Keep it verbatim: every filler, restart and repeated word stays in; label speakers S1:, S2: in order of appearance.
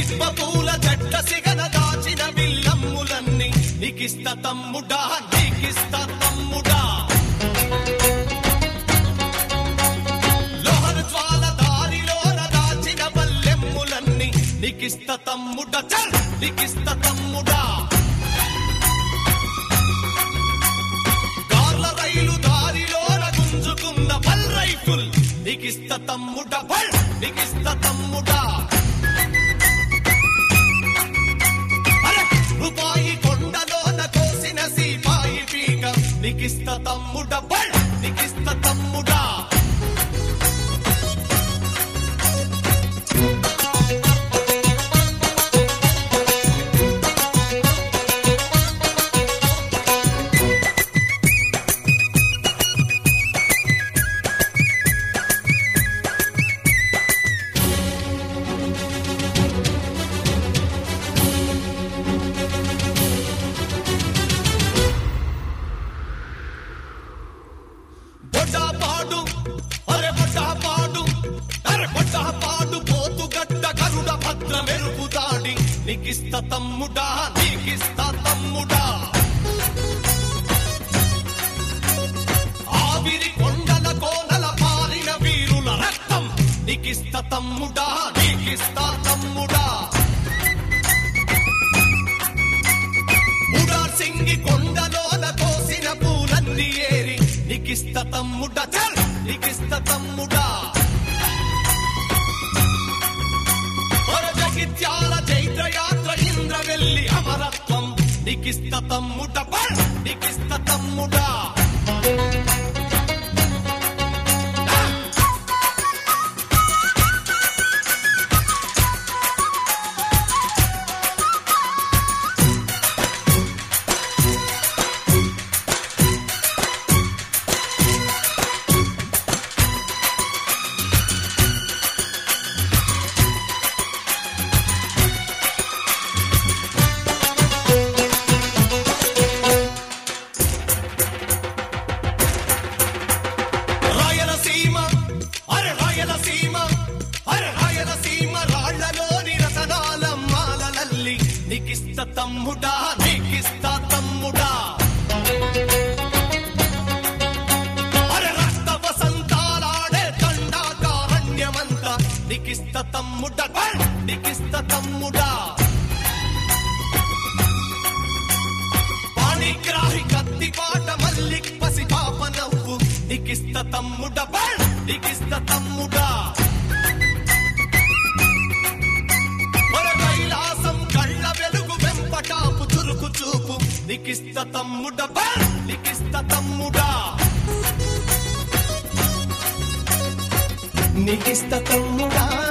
S1: sipper పూల జట్ట సిగన దాచిన విల్లమ్ములన్నీ నీకిస్త తమ్ముడా నీకిస్త తమ్ముడా లోహన జ్వాల దారిలోన దాచిన బల్లెమ్ములన్నీ నీకిస్త తమ్ముడా చల్ నీకిస్త తమ్ముడా కార్ల రైలు దారిలోన గుంజుకున్న బల్ రైఫుల్ నీకిస్త తమ్ముడా బల్ నీకిస్త తమ్ముడా రూపాయి కొండలోన కోసిన సీపాయి పీక నీకిస్త తమ్ముడా బల్ నీకిస్త తమ్ముడా నీకిస్త తమ్ముడా నీకిస్త తమ్ముడా ఆవిరి కొండల కోనల పారిన వీరుల రక్తం నీకిస్త తమ్ముడా నీకిస్త తమ్ముడా ముడార్ సింగి కొండలోన కోసిన పూలన్నీ ఏరి నీకిస్త తమ్ముడా చల్ నీకిస్త తమ్ముడా జగిత్యాల చైత్రయాత్ర ఇంద్రవెల్లి అమరత్వం నీకిస్త తమ్ముడా బల్ నీకిస్త తమ్ముడా నీకిస్త తమ్ముడా నీకిస్త తమ్ముడా అరే రక్త వసంతాలాడే దండాకారణ్యమంతా నీకిస్త తమ్ముడా నీకిస్త తమ్ముడా పాణిగ్రాహి కత్తి పాట మల్లిక్ పసి పాప నవ్వు నీకిస్త తమ్ముడా నీకిస్త తమ్ముడా చూపు నీకిస్త తమ్ముడా నీకిస్త తమ్ముడా నీకిస్త తమ్ముడా